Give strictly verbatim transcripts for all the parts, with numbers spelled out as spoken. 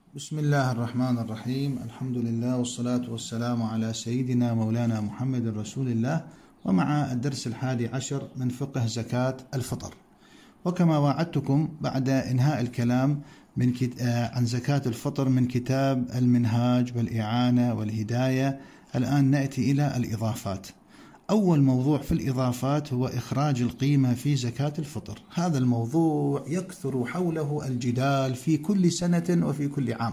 بسم الله الرحمن الرحيم. الحمد لله والصلاة والسلام على سيدنا مولانا محمد رسول الله، ومع الدرس الحادي عشر من فقه زكاة الفطر. وكما وعدتكم بعد إنهاء الكلام من كت... عن زكاة الفطر من كتاب المنهاج والإعانة والهداية، الآن نأتي إلى الإضافات. أول موضوع في الإضافات هو إخراج القيمة في زكاة الفطر. هذا الموضوع يكثر حوله الجدال في كل سنة وفي كل عام.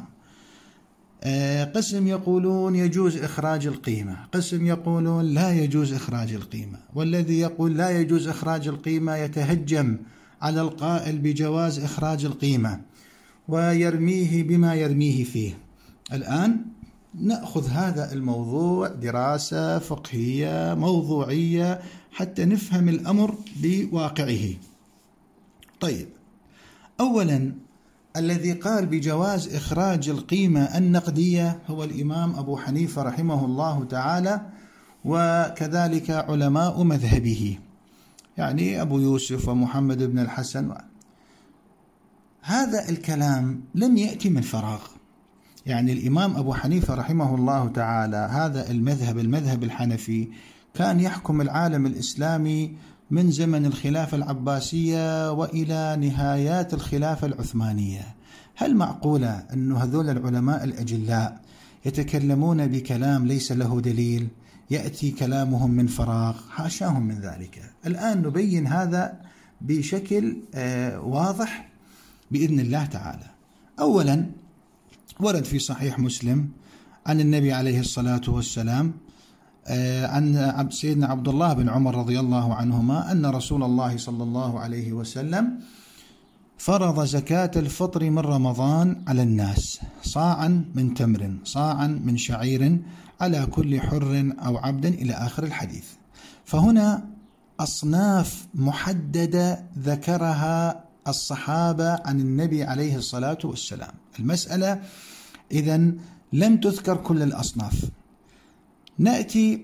قسم يقولون يجوز إخراج القيمة، قسم يقولون لا يجوز إخراج القيمة، والذي يقول لا يجوز إخراج القيمة يتهجم على القائل بجواز إخراج القيمة ويرميه بما يرميه فيه. الآن نأخذ هذا الموضوع دراسة فقهية موضوعية حتى نفهم الأمر بواقعه. طيب، أولا الذي قال بجواز إخراج القيمة النقدية هو الإمام أبو حنيفة رحمه الله تعالى، وكذلك علماء مذهبه، يعني أبو يوسف ومحمد بن الحسن. هذا الكلام لم يأتي من فراغ، يعني الإمام أبو حنيفة رحمه الله تعالى هذا المذهب المذهب الحنفي كان يحكم العالم الإسلامي من زمن الخلافة العباسية وإلى نهايات الخلافة العثمانية. هل معقولة أن هذول العلماء الأجلاء يتكلمون بكلام ليس له دليل، يأتي كلامهم من فراغ؟ حاشاهم من ذلك. الآن نبين هذا بشكل واضح بإذن الله تعالى. أولا، ورد في صحيح مسلم عن النبي عليه الصلاة والسلام عن سيدنا عبد الله بن عمر رضي الله عنهما أن رسول الله صلى الله عليه وسلم فرض زكاة الفطر من رمضان على الناس، صاعا من تمر صاعا من شعير على كل حر أو عبد إلى آخر الحديث. فهنا أصناف محددة ذكرها الصحابة عن النبي عليه الصلاة والسلام. المسألة إذن لم تذكر كل الأصناف. نأتي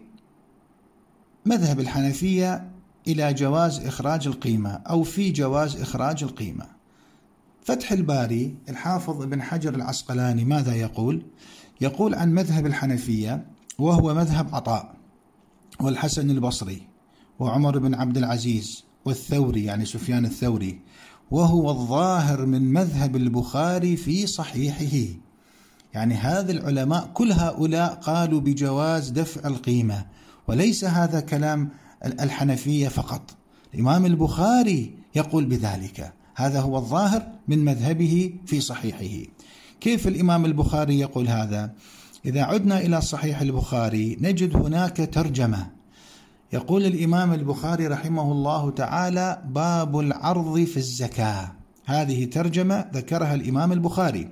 مذهب الحنفية إلى جواز إخراج القيمة أو في جواز إخراج القيمة. فتح الباري الحافظ ابن حجر العسقلاني ماذا يقول؟ يقول عن مذهب الحنفية، وهو مذهب عطاء والحسن البصري وعمر بن عبد العزيز والثوري، يعني سفيان الثوري، وهو الظاهر من مذهب البخاري في صحيحه. يعني هذا العلماء كل هؤلاء قالوا بجواز دفع القيمة، وليس هذا كلام الحنفية فقط. الإمام البخاري يقول بذلك، هذا هو الظاهر من مذهبه في صحيحه. كيف الإمام البخاري يقول هذا؟ إذا عدنا إلى صحيح البخاري نجد هناك ترجمة. يقول الإمام البخاري رحمه الله تعالى: باب العرض في الزكاة. هذه ترجمة ذكرها الإمام البخاري.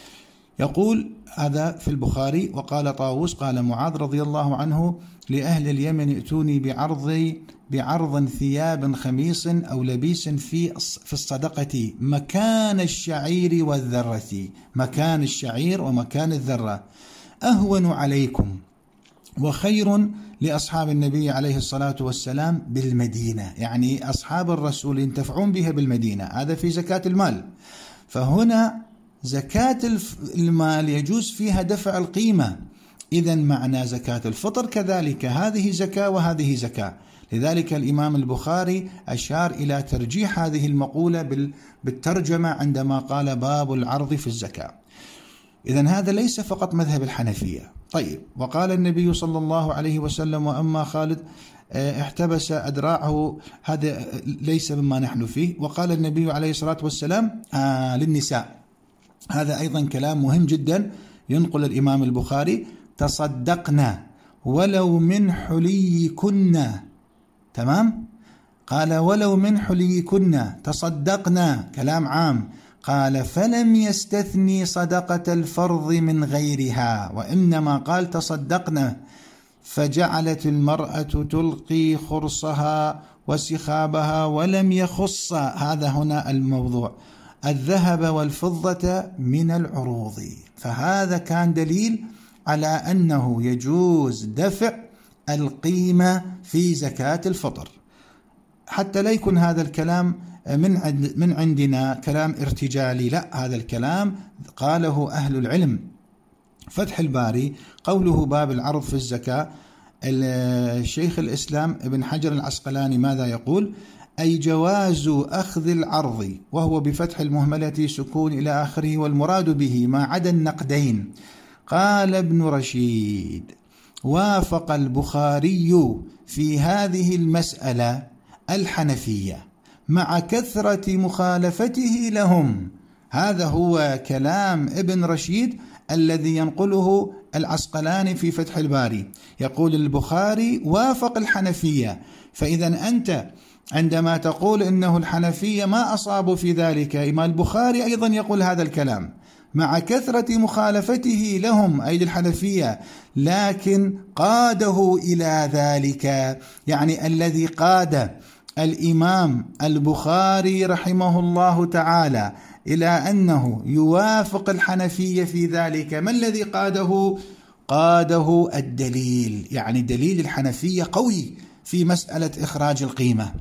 يقول هذا في البخاري: وقال طاووس قال معاذ رضي الله عنه لأهل اليمن: ائتوني بعرض بعرض ثياب خميص أو لبيس في في الصدقة مكان الشعير والذرة، مكان الشعير ومكان الذرة، أهون عليكم وخير لأصحاب النبي عليه الصلاة والسلام بالمدينة. يعني أصحاب الرسول ينتفعون بها بالمدينة. هذا في زكاة المال. فهنا زكاة المال يجوز فيها دفع القيمة. إذن معنى زكاة الفطر كذلك، هذه زكاة وهذه زكاة. لذلك الإمام البخاري أشار إلى ترجيح هذه المقولة بالترجمة عندما قال باب العرض في الزكاة. إذن هذا ليس فقط مذهب الحنفية. طيب، وقال النبي صلى الله عليه وسلم: وأما خالد احتبس أدراعه، هذا ليس مما نحن فيه. وقال النبي عليه الصلاة والسلام آه للنساء، هذا أيضا كلام مهم جدا. ينقل الإمام البخاري: تصدقنا ولو من حليكن. تمام؟ قال ولو من حليكن تصدقنا، كلام عام. قال فلم يستثني صدقة الفرض من غيرها، وإنما قال تصدقنا. فجعلت المرأة تلقي خرصها وسخابها ولم يخص، هذا هنا الموضوع، الذهب والفضة من العروض. فهذا كان دليل على أنه يجوز دفع القيمة في زكاة الفطر. حتى لا يكون هذا الكلام من عند من عندنا كلام ارتجالي، لا، هذا الكلام قاله أهل العلم. فتح الباري قوله باب العرض في الزكاة، الشيخ الإسلام ابن حجر العسقلاني ماذا يقول؟ أي جواز أخذ العرض، وهو بفتح المهملة سكون إلى آخره، والمراد به ما عدا النقدين. قال ابن رشيد: وافق البخاري في هذه المسألة الحنفية مع كثرة مخالفته لهم. هذا هو كلام ابن رشيد الذي ينقله العسقلاني في فتح الباري، يقول البخاري وافق الحنفية. فإذا أنت عندما تقول إنه الحنفية ما أصابوا في ذلك، إما البخاري أيضا يقول هذا الكلام مع كثرة مخالفته لهم أي للحنفية، لكن قاده إلى ذلك، يعني الذي قاد الإمام البخاري رحمه الله تعالى إلى أنه يوافق الحنفية في ذلك، ما الذي قاده؟ قاده الدليل، يعني دليل الحنفية قوي في مسألة إخراج القيمة.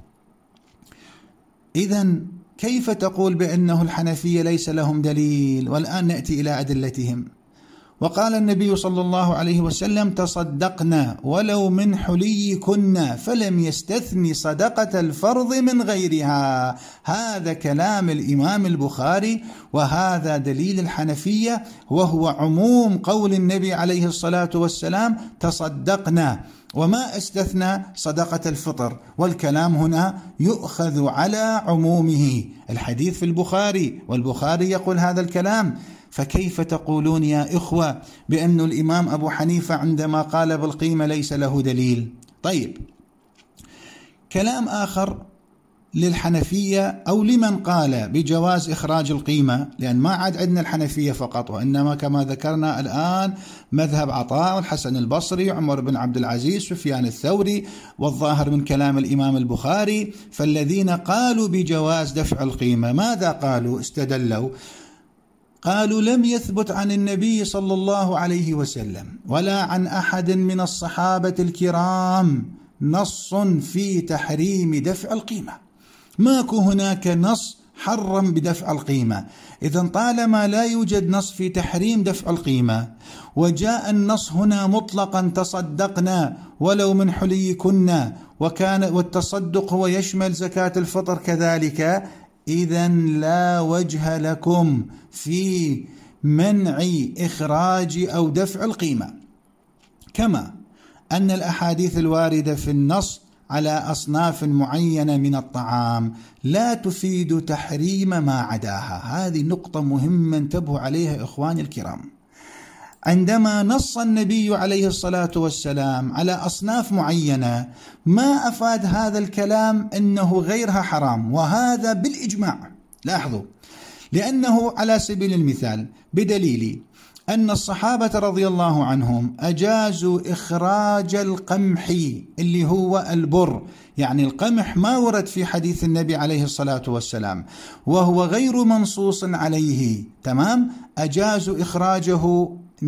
إذن كيف تقول بأنه الحنفية ليس لهم دليل؟ والآن نأتي إلى أدلتهم. وقال النبي صلى الله عليه وسلم: تصدقنا ولو من حليكن، فلم يستثني صدقة الفرض من غيرها. هذا كلام الإمام البخاري، وهذا دليل الحنفية، وهو عموم قول النبي عليه الصلاة والسلام: تصدقنا، وما استثنى صدقة الفطر. والكلام هنا يؤخذ على عمومه، الحديث في البخاري والبخاري يقول هذا الكلام. فكيف تقولون يا إخوة بأن الإمام أبو حنيفة عندما قال بالقيمة ليس له دليل؟ طيب، كلام آخر للحنفية أو لمن قال بجواز إخراج القيمة، لأن ما عاد عندنا الحنفية فقط، وإنما كما ذكرنا الآن مذهب عطاء والحسن البصري، عمر بن عبد العزيز، سفيان الثوري، والظاهر من كلام الإمام البخاري. فالذين قالوا بجواز دفع القيمة ماذا قالوا؟ استدلوا، قالوا: لم يثبت عن النبي صلى الله عليه وسلم ولا عن أحد من الصحابة الكرام نص في تحريم دفع القيمة، ماكو هناك نص حرم بدفع القيمة. إذن طالما لا يوجد نص في تحريم دفع القيمة، وجاء النص هنا مطلقا: تصدقنا ولو من حليكن، وكان والتصدق هو يشمل زكاة الفطر كذلك، إذن لا وجه لكم في منع إخراج أو دفع القيمة. كما أن الأحاديث الواردة في النص على أصناف معينة من الطعام لا تفيد تحريم ما عداها. هذه نقطة مهمة انتبهوا عليها إخواني الكرام. عندما نص النبي عليه الصلاة والسلام على أصناف معينة، ما أفاد هذا الكلام أنه غيرها حرام، وهذا بالإجماع. لاحظوا، لأنه على سبيل المثال بدليل أن الصحابة رضي الله عنهم أجازوا إخراج القمح اللي هو البر، يعني القمح ما ورد في حديث النبي عليه الصلاة والسلام وهو غير منصوص عليه، تمام؟ أجازوا إخراجه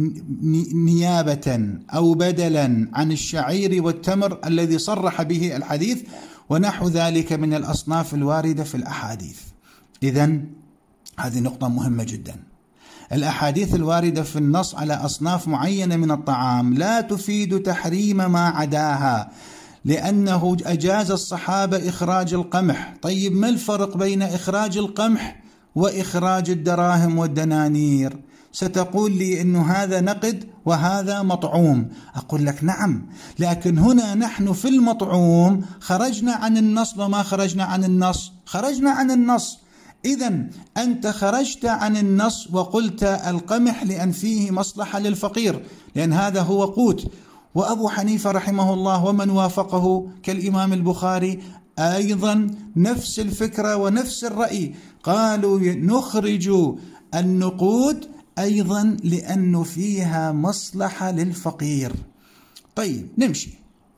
نيابة أو بدلا عن الشعير والتمر الذي صرح به الحديث، ونحو ذلك من الأصناف الواردة في الأحاديث. إذن هذه نقطة مهمة جدا. الأحاديث الواردة في النص على أصناف معينة من الطعام لا تفيد تحريم ما عداها، لأنه أجاز الصحابة إخراج القمح. طيب، ما الفرق بين إخراج القمح وإخراج الدراهم والدنانير؟ ستقول لي إنه هذا نقد وهذا مطعوم. أقول لك نعم، لكن هنا نحن في المطعوم خرجنا عن النص، وما خرجنا عن النص، خرجنا عن النص. إذن أنت خرجت عن النص وقلت القمح لأن فيه مصلحة للفقير، لأن هذا هو قوت. وأبو حنيفة رحمه الله ومن وافقه كالإمام البخاري أيضا نفس الفكرة ونفس الرأي، قالوا نخرج النقود أيضا لأنه فيها مصلحة للفقير. طيب، نمشي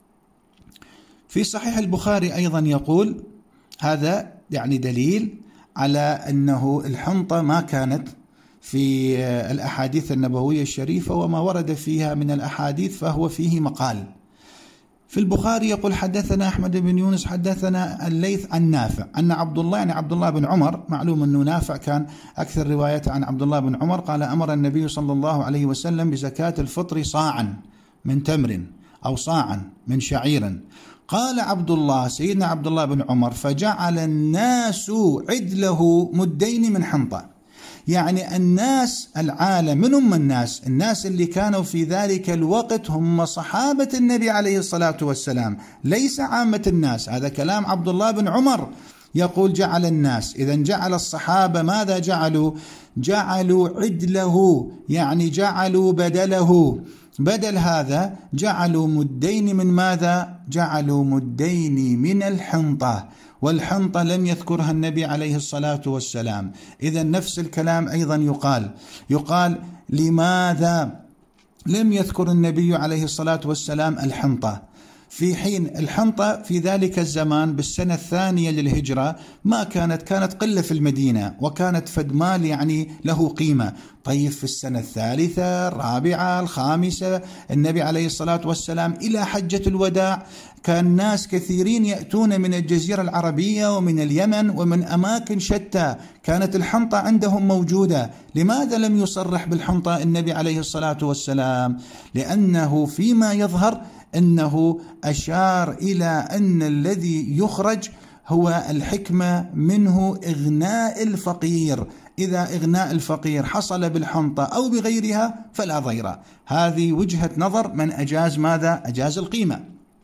في صحيح البخاري أيضا يقول هذا يعني دليل على أنه الحنطة ما كانت في الأحاديث النبوية الشريفة، وما ورد فيها من الأحاديث فهو فيه مقال. في في البخاري يقول حدثنا أحمد بن يونس حدثنا الليث عن نافع أن عبد الله يعني عبد الله بن عمر، معلوم أنه نافع كان أكثر رواية عن عبد الله بن عمر، قال أمر النبي صلى الله عليه وسلم بزكاة الفطر صاعا من تمر أو صاعا من شعير. قال عبد الله سيدنا عبد الله بن عمر فجعل الناس عدله مدين من حنطة، يعني الناس العالم من هم الناس الناس اللي كانوا في ذلك الوقت هم صحابة النبي عليه الصلاة والسلام، ليس عامة الناس. هذا كلام عبد الله بن عمر يقول جعل الناس، إذا جعل الصحابة ماذا جعلوا؟ جعلوا عدله، يعني جعلوا بدله، بدل هذا جعلوا مدين من ماذا؟ جعلوا مدين من الحنطة، والحنطة لم يذكرها النبي عليه الصلاة والسلام. إذا نفس الكلام أيضا يقال يقال لماذا لم يذكر النبي عليه الصلاة والسلام الحنطة، في حين الحنطة في ذلك الزمان بالسنة الثانية للهجرة ما كانت كانت قلة في المدينة، وكانت فدمال يعني له قيمة. طيب في السنة الثالثة الرابعة الخامسة النبي عليه الصلاة والسلام إلى حجة الوداع كان ناس كثيرين يأتون من الجزيرة العربية ومن اليمن ومن أماكن شتى، كانت الحنطة عندهم موجودة. لماذا لم يصرح بالحنطة النبي عليه الصلاة والسلام؟ لأنه فيما يظهر أنه أشار إلى أن الذي يخرج هو الحكمة منه إغناء الفقير، إذا إغناء الفقير حصل بالحنطة أو بغيرها فلا ضير. هذه وجهة نظر من أجاز ماذا؟ أجاز القيمة.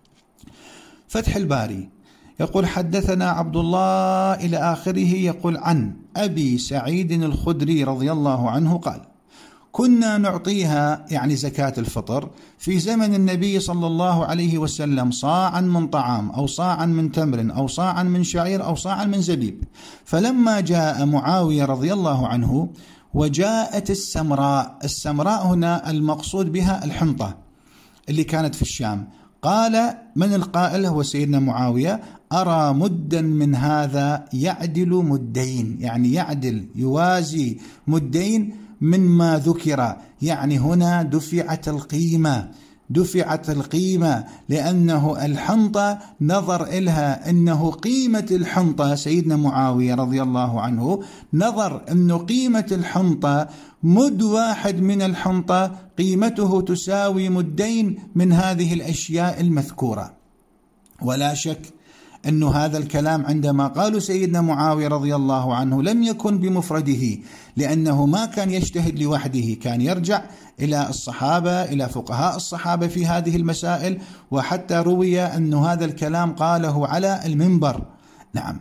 فتح الباري يقول حدثنا عبد الله إلى آخره، يقول عن أبي سعيد الخدري رضي الله عنه قال كنا نعطيها يعني زكاة الفطر في زمن النبي صلى الله عليه وسلم صاعا من طعام أو صاعا من تمر أو صاعا من شعير أو صاعا من زبيب. فلما جاء معاوية رضي الله عنه وجاءت السمراء، السمراء هنا المقصود بها الحنطة اللي كانت في الشام، قال من القائل؟ هو سيدنا معاوية: أرى مدا من هذا يعدل مدين، يعني يعدل يوازي مدين مما ذكر، يعني هنا دفعت القيمة دفعت القيمة لأنه الحنطة نظر إلها أنه قيمة الحنطة، سيدنا معاوية رضي الله عنه نظر أنه قيمة الحنطة مد واحد من الحنطة قيمته تساوي مدين من هذه الأشياء المذكورة. ولا شك أن هذا الكلام عندما قالوا سيدنا معاوية رضي الله عنه لم يكن بمفرده، لأنه ما كان يجتهد لوحده، كان يرجع إلى الصحابة إلى فقهاء الصحابة في هذه المسائل، وحتى روي أن هذا الكلام قاله على المنبر. نعم.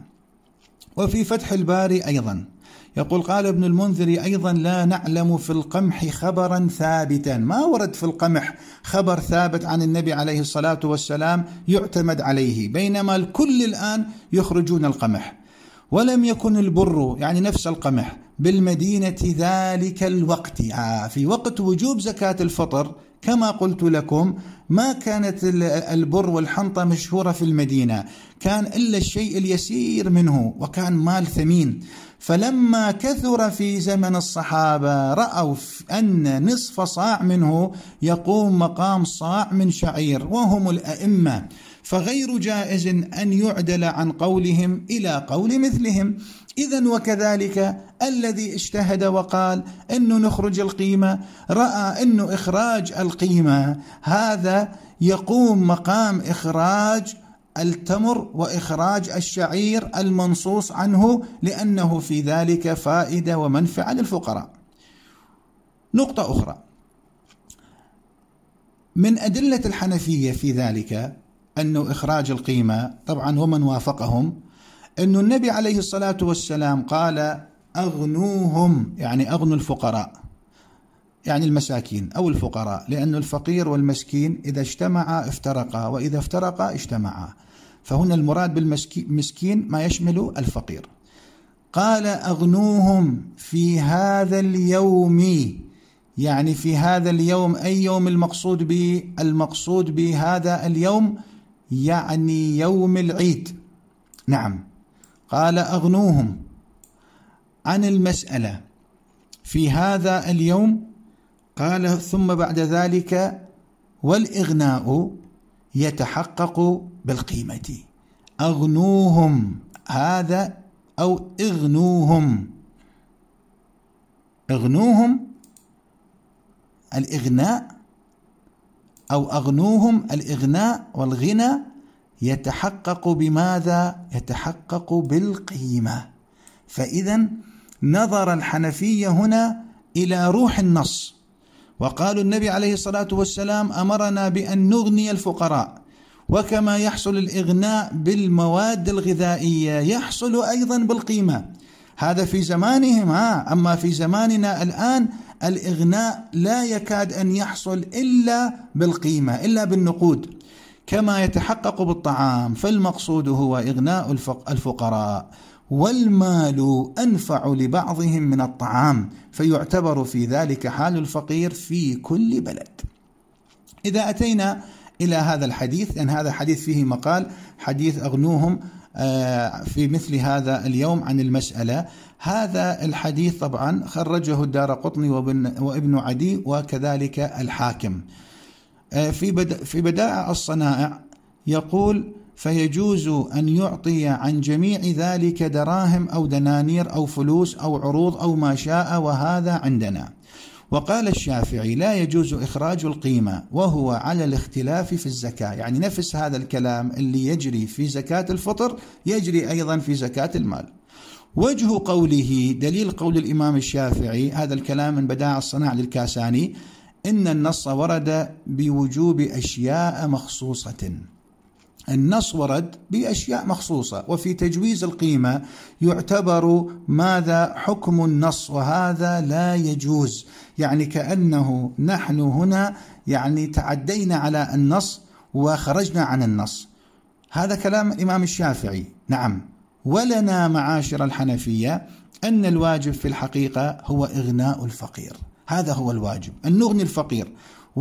وفي فتح الباري أيضا يقول قال ابن المنذر أيضا لا نعلم في القمح خبرا ثابتا، ما ورد في القمح خبر ثابت عن النبي عليه الصلاة والسلام يعتمد عليه، بينما الكل الآن يخرجون القمح. ولم يكن البر يعني نفس القمح بالمدينة ذلك الوقت، آه في وقت وجوب زكاة الفطر كما قلت لكم ما كانت البر والحنطة مشهورة في المدينة، كان إلا الشيء اليسير منه وكان مال ثمين. فلما كثر في زمن الصحابة رأوا أن نصف صاع منه يقوم مقام صاع من شعير وهم الأئمة، فغير جائز أن يعدل عن قولهم إلى قول مثلهم. إذن وكذلك الذي اجتهد وقال أنه نخرج القيمة رأى أنه إخراج القيمة هذا يقوم مقام إخراج التمر وإخراج الشعير المنصوص عنه، لأنه في ذلك فائدة ومنفعة للفقراء. نقطة أخرى من أدلة الحنفية في ذلك أنه إخراج القيمة طبعا ومن وافقهم أن النبي عليه الصلاة والسلام قال أغنوهم، يعني أغنوا الفقراء يعني المساكين أو الفقراء، لأن الفقير والمسكين إذا اجتمعا افترقا وإذا افترقا اجتمعا، فهنا المراد بالمسكين ما يشمل الفقير. قال أغنوهم في هذا اليوم، يعني في هذا اليوم أي يوم المقصود به؟ المقصود بهذا اليوم يعني يوم العيد. نعم. قال أغنوهم عن المسألة في هذا اليوم. قال ثم بعد ذلك والإغناء يتحقق بالقيمة. أغنوهم هذا أو اغنوهم، اغنوهم الإغناء أو أغنوهم الإغناء والغنى يتحقق بماذا؟ يتحقق بالقيمة. فإذا نظر الحنفية هنا إلى روح النص، وقالوا النبي عليه الصلاة والسلام أمرنا بأن نغني الفقراء، وكما يحصل الإغناء بالمواد الغذائية يحصل أيضا بالقيمة. هذا في زمانهم، ها أما في زماننا الآن الإغناء لا يكاد أن يحصل إلا بالقيمة، إلا بالنقود. كما يتحقق بالطعام، فالمقصود هو إغناء الفقراء، والمال أنفع لبعضهم من الطعام، فيعتبر في ذلك حال الفقير في كل بلد. إذا أتينا إلى هذا الحديث، لأن هذا حديث فيه مقال، حديث أغنوهم في مثل هذا اليوم عن المسألة. هذا الحديث طبعا خرجه الدارقطني وابن عدي وكذلك الحاكم. في بدائع الصنائع يقول: فيجوز أن يعطي عن جميع ذلك دراهم أو دنانير أو فلوس أو عروض أو ما شاء، وهذا عندنا. وقال الشافعي: لا يجوز إخراج القيمة، وهو على الاختلاف في الزكاة. يعني نفس هذا الكلام اللي يجري في زكاة الفطر يجري أيضا في زكاة المال. وجه قوله دليل قول الإمام الشافعي، هذا الكلام من بدائع الصنائع للكاساني، إن النص ورد بوجوب أشياء مخصوصة. النص ورد بأشياء مخصوصة، وفي تجويز القيمة يعتبر ماذا؟ حكم النص، وهذا لا يجوز. يعني كأنه نحن هنا يعني تعدينا على النص وخرجنا عن النص. هذا كلام الإمام الشافعي. نعم، ولنا معاشر الحنفية أن الواجب في الحقيقة هو إغناء الفقير، هذا هو الواجب، أن نغني الفقير.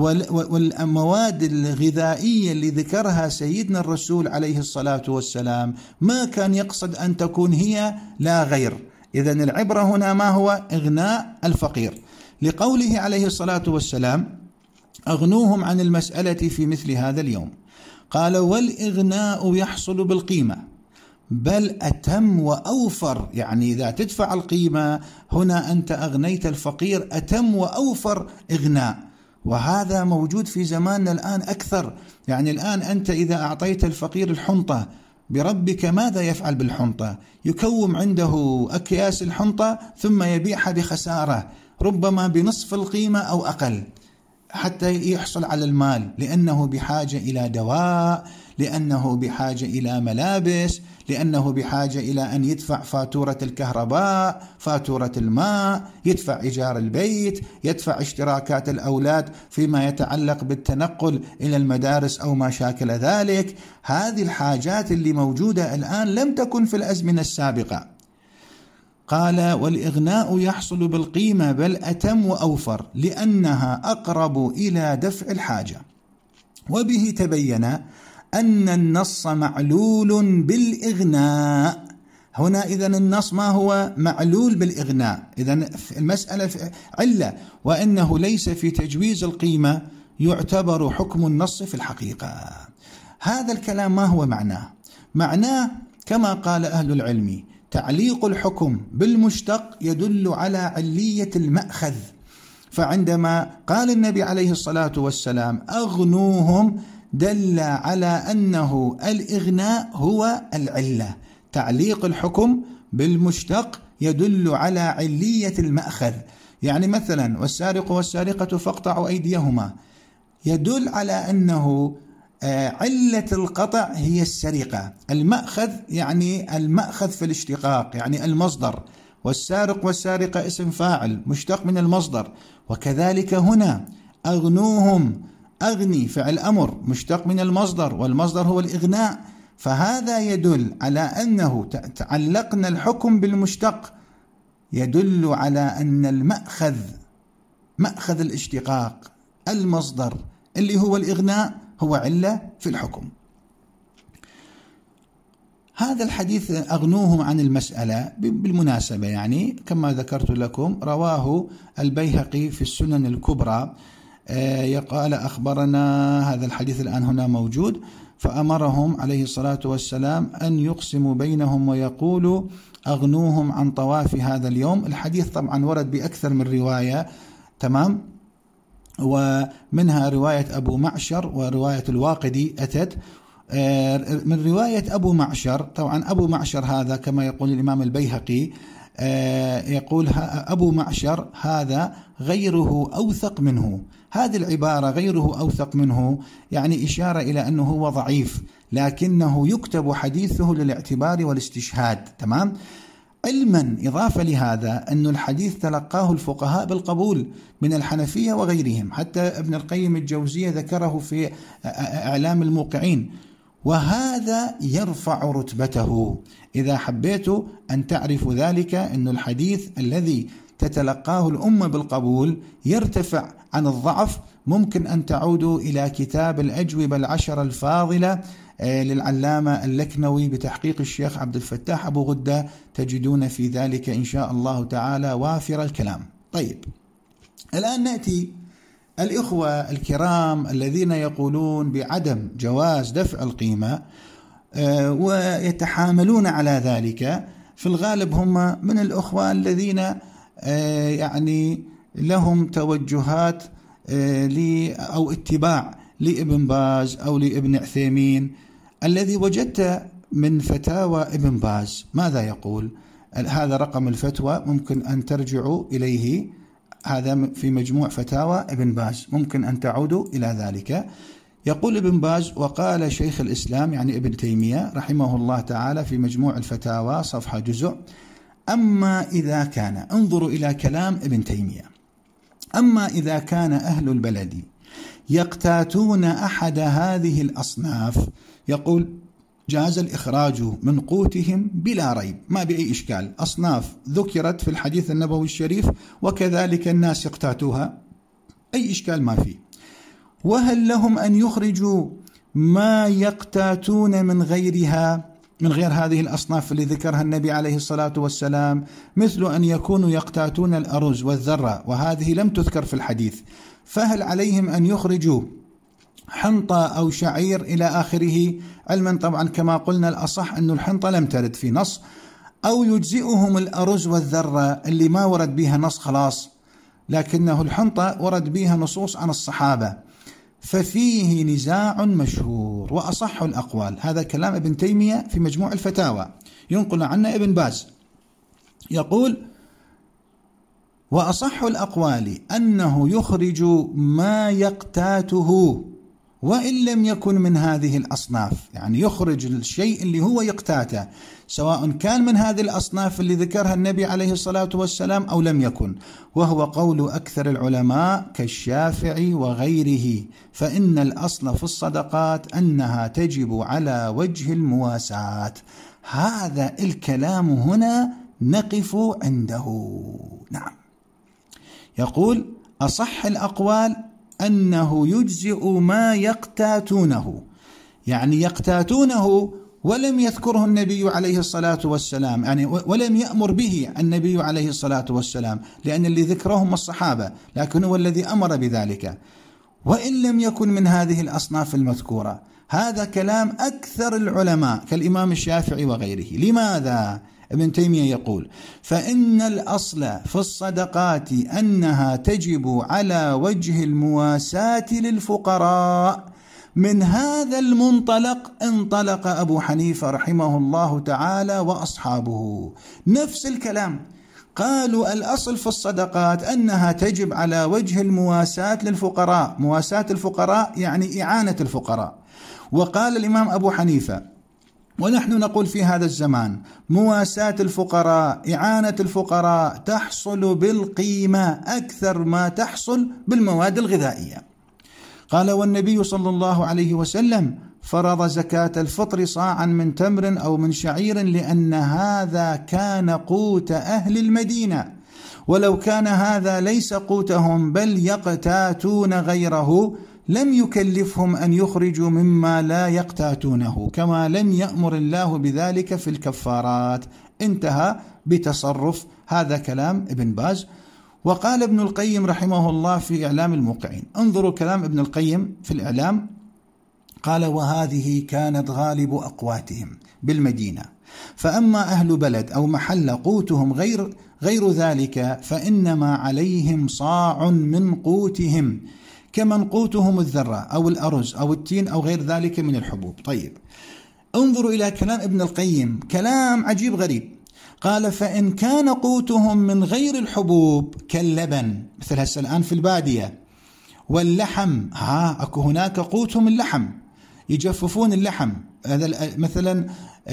والمواد الغذائية اللي ذكرها سيدنا الرسول عليه الصلاة والسلام ما كان يقصد أن تكون هي لا غير. إذن العبرة هنا ما هو؟ إغناء الفقير، لقوله عليه الصلاة والسلام: أغنوهم عن المسألة في مثل هذا اليوم. قال: والإغناء يحصل بالقيمة، بل أتم وأوفر. يعني إذا تدفع القيمة هنا أنت أغنيت الفقير، أتم وأوفر إغناء. وهذا موجود في زماننا الآن أكثر. يعني الآن أنت إذا أعطيت الفقير الحنطة بربك ماذا يفعل بالحنطة؟ يكوم عنده أكياس الحنطة ثم يبيعها بخسارة، ربما بنصف القيمة أو أقل، حتى يحصل على المال، لأنه بحاجة إلى دواء، لأنه بحاجة إلى ملابس، لأنه بحاجة إلى أن يدفع فاتورة الكهرباء، فاتورة الماء، يدفع إيجار البيت، يدفع اشتراكات الأولاد فيما يتعلق بالتنقل إلى المدارس أو ما شاكل ذلك. هذه الحاجات اللي موجودة الآن لم تكن في الأزمنة السابقة. قال: والإغناء يحصل بالقيمة، بل أتم وأوفر، لأنها أقرب إلى دفع الحاجة. وبه تبين أن النص معلول بالإغناء. هنا إذن النص ما هو؟ معلول بالإغناء. إذن المسألة علة، وأنه ليس في تجويز القيمة يعتبر حكم النص في الحقيقة. هذا الكلام ما هو معناه؟ معناه كما قال أهل العلم: تعليق الحكم بالمشتق يدل على علية المأخذ. فعندما قال النبي عليه الصلاة والسلام: أغنوهم، دل على أنه الإغناء هو العلة. تعليق الحكم بالمشتق يدل على علية المأخذ. يعني مثلا: والسارق والسارقة فاقطعوا أيديهما، يدل على أنه علة القطع هي السرقة. المأخذ يعني المأخذ في الاشتقاق، يعني المصدر. والسارق والسارقة اسم فاعل مشتق من المصدر. وكذلك هنا أغنوهم، أغني فعل أمر مشتق من المصدر، والمصدر هو الإغناء. فهذا يدل على أنه تعلقنا الحكم بالمشتق، يدل على أن المأخذ، مأخذ الاشتقاق، المصدر اللي هو الإغناء، هو علة في الحكم. هذا الحديث أغنوهم عن المسألة بالمناسبة، يعني كما ذكرت لكم رواه البيهقي في السنن الكبرى قال أخبرنا هذا الحديث الآن هنا موجود، فأمرهم عليه الصلاة والسلام أن يقسموا بينهم ويقولوا أغنوهم عن طواف هذا اليوم. الحديث طبعا ورد بأكثر من رواية، تمام، ومنها رواية أبو معشر ورواية الواقدي أتت. من رواية أبو معشر، طبعا أبو معشر هذا كما يقول الإمام البيهقي يقول أبو معشر هذا غيره أوثق منه. هذه العبارة غيره أوثق منه يعني إشارة إلى أنه هو ضعيف، لكنه يكتب حديثه للاعتبار والاستشهاد، تمام. علما إضافة لهذا أن الحديث تلقاه الفقهاء بالقبول من الحنفية وغيرهم، حتى ابن القيم الجوزية ذكره في إعلام الموقعين، وهذا يرفع رتبته. إذا حبيت أن تعرفوا ذلك أن الحديث الذي تتلقاه الأمة بالقبول يرتفع عن الضعف، ممكن أن تعودوا إلى كتاب الأجوبة العشر الفاضلة للعلامة اللكنوي بتحقيق الشيخ عبد الفتاح أبو غدة، تجدون في ذلك إن شاء الله تعالى وافر الكلام. طيب، الآن نأتي الإخوة الكرام الذين يقولون بعدم جواز دفع القيمة ويتحاملون على ذلك. في الغالب هم من الأخوة الذين يعني لهم توجهات أو اتباع لابن باز أو لابن عثيمين. الذي وجدت من فتاوى ابن باز ماذا يقول؟ هذا رقم الفتوى، ممكن أن ترجعوا إليه، هذا في مجموع فتاوى ابن باز، ممكن أن تعودوا إلى ذلك. يقول ابن باز: وقال شيخ الإسلام يعني ابن تيمية رحمه الله تعالى في مجموع الفتاوى صفحة جزء: أما إذا كان، انظروا إلى كلام ابن تيمية، أما إذا كان أهل البلد يقتاتون أحد هذه الأصناف، يقول جاز الإخراج من قوتهم بلا ريب، ما بأي إشكال، أصناف ذكرت في الحديث النبوي الشريف وكذلك الناس يقتاتوها، أي إشكال ما فيه. وهل لهم أن يخرجوا ما يقتاتون من غيرها، من غير هذه الأصناف اللي ذكرها النبي عليه الصلاة والسلام، مثل أن يكونوا يقتاتون الأرز والذرة، وهذه لم تذكر في الحديث، فهل عليهم أن يخرجوا حنطة أو شعير إلى آخره؟ علما طبعا كما قلنا الأصح أن الحنطة لم ترد في نص، أو يجزئهم الأرز والذرة اللي ما ورد بها نص خلاص، لكنه الحنطة ورد بها نصوص عن الصحابة، ففيه نزاع مشهور. وأصح الأقوال، هذا كلام ابن تيمية في مجموع الفتاوى، ينقل عنه ابن باز، يقول: وأصح الأقوال أنه يخرج ما يقتاته وإن لم يكن من هذه الأصناف، يعني يخرج الشيء اللي هو يقتاته سواء كان من هذه الأصناف اللي ذكرها النبي عليه الصلاة والسلام أو لم يكن، وهو قول أكثر العلماء كالشافعي وغيره، فإن الأصل في الصدقات أنها تجب على وجه المواساة. هذا الكلام هنا نقف عنده. نعم، يقول: أصح الأقوال أنه يجزئ ما يقتاتونه، يعني يقتاتونه ولم يذكره النبي عليه الصلاة والسلام، يعني ولم يأمر به النبي عليه الصلاة والسلام، لأن اللي ذكرهم الصحابة، لكن هو الذي أمر بذلك، وإن لم يكن من هذه الأصناف المذكورة. هذا كلام أكثر العلماء كالإمام الشافعي وغيره. لماذا؟ ابن تيمية يقول: فإن الأصل في الصدقات أنها تجب على وجه المواساة للفقراء. من هذا المنطلق انطلق أبو حنيفة رحمه الله تعالى وأصحابه، نفس الكلام، قالوا الأصل في الصدقات أنها تجب على وجه المواساة للفقراء، مواساة الفقراء يعني إعانة الفقراء. وقال الإمام أبو حنيفة: ونحن نقول في هذا الزمان مواساة الفقراء، إعانة الفقراء تحصل بالقيمة أكثر ما تحصل بالمواد الغذائية. قال: والنبي صلى الله عليه وسلم فرض زكاة الفطر صاعا من تمر أو من شعير، لأن هذا كان قوت أهل المدينة، ولو كان هذا ليس قوتهم بل يقتاتون غيره لم يكلفهم أن يخرجوا مما لا يقتاتونه، كما لم يأمر الله بذلك في الكفارات. انتهى بتصرف. هذا كلام ابن باز. وقال ابن القيم رحمه الله في إعلام الموقعين، انظروا كلام ابن القيم في الإعلام، قال: وهذه كانت غالب أقواتهم بالمدينة، فأما أهل بلد أو محل قوتهم غير غير ذلك فإنما عليهم صاع من قوتهم كمن قوتهم الذرة أو الأرز أو التين أو غير ذلك من الحبوب. طيب، انظروا إلى كلام ابن القيم، كلام عجيب غريب. قال: فإن كان قوتهم من غير الحبوب كاللبن، مثل هسه الآن في البادية، واللحم، ها أكو هناك قوتهم اللحم، يجففون اللحم، هذا مثلا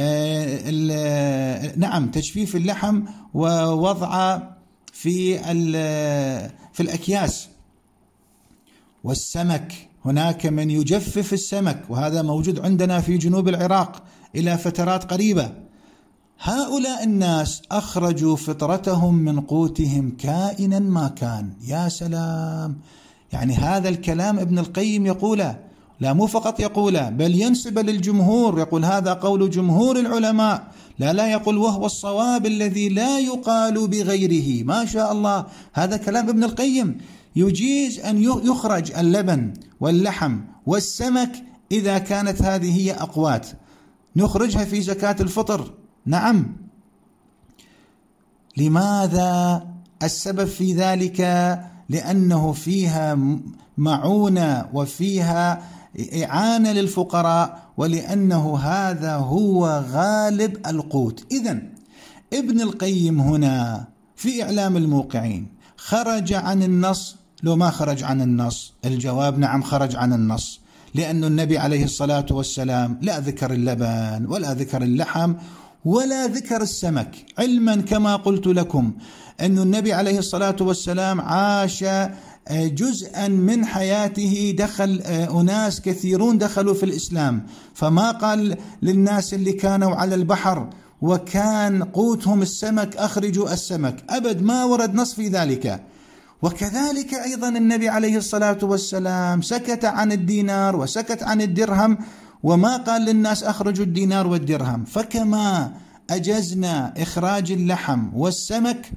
آه نعم تجفيف اللحم ووضعه في في الأكياس. والسمك، هناك من يجفف السمك، وهذا موجود عندنا في جنوب العراق إلى فترات قريبة. هؤلاء الناس أخرجوا فطرتهم من قوتهم كائنا ما كان. يا سلام، يعني هذا الكلام ابن القيم يقوله، لا مو فقط يقوله بل ينسب للجمهور، يقول هذا قول جمهور العلماء، لا لا يقول وهو الصواب الذي لا يقال بغيره. ما شاء الله، هذا كلام ابن القيم. يجيز أن يخرج اللبن واللحم والسمك إذا كانت هذه هي أقوات، نخرجها في زكاة الفطر. نعم، لماذا؟ السبب في ذلك لأنه فيها معونة وفيها إعانة للفقراء، ولأنه هذا هو غالب القوت. إذن ابن القيم هنا في إعلام الموقعين خرج عن النص لو ما خرج عن النص؟ الجواب نعم، خرج عن النص، لأن النبي عليه الصلاة والسلام لا ذكر اللبن ولا ذكر اللحم ولا ذكر السمك، علما كما قلت لكم أن النبي عليه الصلاة والسلام عاش جزءا من حياته، دخل أناس كثيرون دخلوا في الإسلام، فما قال للناس اللي كانوا على البحر وكان قوتهم السمك أخرجوا السمك، أبد ما ورد نص في ذلك. وكذلك أيضا النبي عليه الصلاة والسلام سكت عن الدينار وسكت عن الدرهم، وما قال للناس أخرجوا الدينار والدرهم. فكما أجزنا إخراج اللحم والسمك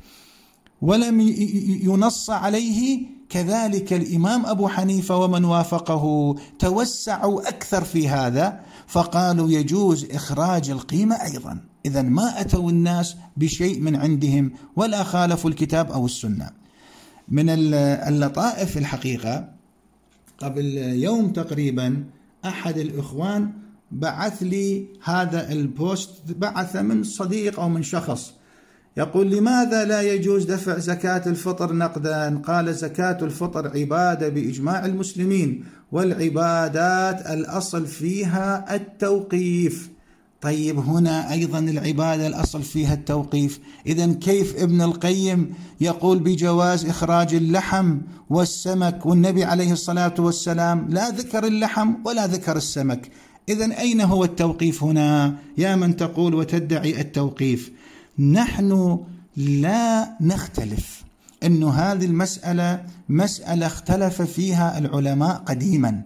ولم ينص عليه، كذلك الإمام أبو حنيفة ومن وافقه توسعوا أكثر في هذا، فقالوا يجوز إخراج القيمة أيضا. إذن ما أتوا الناس بشيء من عندهم ولا خالفوا الكتاب أو السنة. من اللطائف الحقيقة، قبل يوم تقريبا أحد الإخوان بعث لي هذا البوست، بعث من صديق أو من شخص يقول: لماذا لا يجوز دفع زكاة الفطر نقدا؟ قال: زكاة الفطر عبادة بإجماع المسلمين، والعبادات الأصل فيها التوقيف. طيب، هنا أيضا العبادة الأصل فيها التوقيف، إذن كيف ابن القيم يقول بجواز إخراج اللحم والسمك والنبي عليه الصلاة والسلام لا ذكر اللحم ولا ذكر السمك؟ إذن أين هو التوقيف هنا يا من تقول وتدعي التوقيف؟ نحن لا نختلف أن هذه المسألة مسألة اختلف فيها العلماء قديما،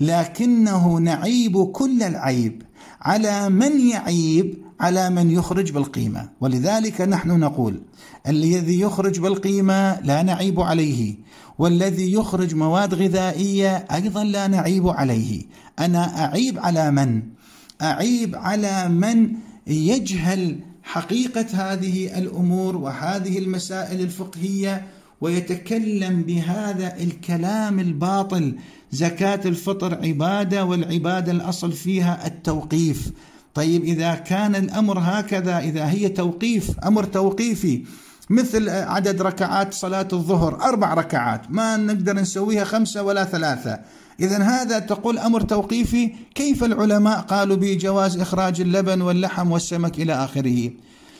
لكنه نعيب كل العيب على من يعيب على من يخرج بالقيمة. ولذلك نحن نقول الذي يخرج بالقيمة لا نعيب عليه، والذي يخرج مواد غذائية أيضا لا نعيب عليه. أنا أعيب على من؟ أعيب على من يجهل حقيقة هذه الأمور وهذه المسائل الفقهية ويتكلم بهذا الكلام الباطل. زكاة الفطر عبادة، والعبادة الأصل فيها التوقيف. طيب، إذا كان الأمر هكذا، إذا هي توقيف، أمر توقيفي، مثل عدد ركعات صلاة الظهر أربع ركعات، ما نقدر نسويها خمسة ولا ثلاثة، إذن هذا تقول أمر توقيفي. كيف العلماء قالوا بجواز إخراج اللبن واللحم والسمك إلى آخره؟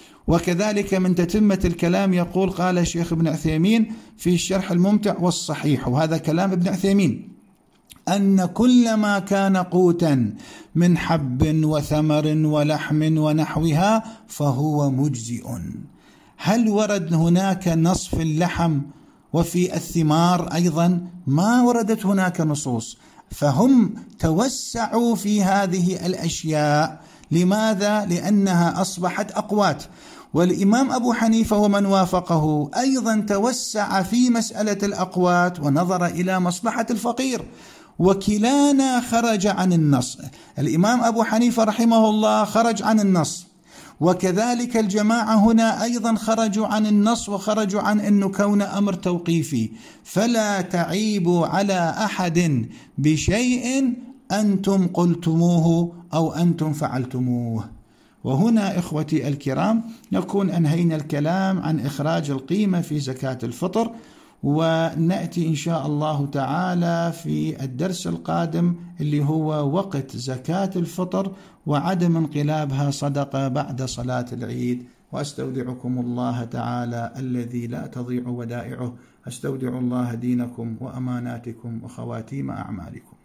وكذلك من تتمة الكلام يقول: قال الشيخ ابن عثيمين في الشرح الممتع والصحيح، وهذا كلام ابن عثيمين، أن كل ما كان قوتا من حب وثمر ولحم ونحوها فهو مجزئ. هل ورد هناك نص في اللحم وفي الثمار أيضا؟ ما وردت هناك نصوص، فهم توسعوا في هذه الأشياء. لماذا؟ لأنها أصبحت أقوات. والإمام أبو حنيفة ومن وافقه أيضا توسع في مسألة الأقوات ونظر إلى مصلحة الفقير، وكلانا خرج عن النص. الإمام أبو حنيفة رحمه الله خرج عن النص، وكذلك الجماعة هنا أيضا خرجوا عن النص وخرجوا عن أنه كون أمر توقيفي. فلا تعيبوا على أحد بشيء أنتم قلتموه أو أنتم فعلتموه. وهنا إخوتي الكرام نكون أنهينا الكلام عن إخراج القيمة في زكاة الفطر، ونأتي إن شاء الله تعالى في الدرس القادم اللي هو وقت زكاة الفطر وعدم انقلابها صدقة بعد صلاة العيد. وأستودعكم الله تعالى الذي لا تضيع ودائعه. أستودع الله دينكم وأماناتكم وخواتيم أعمالكم.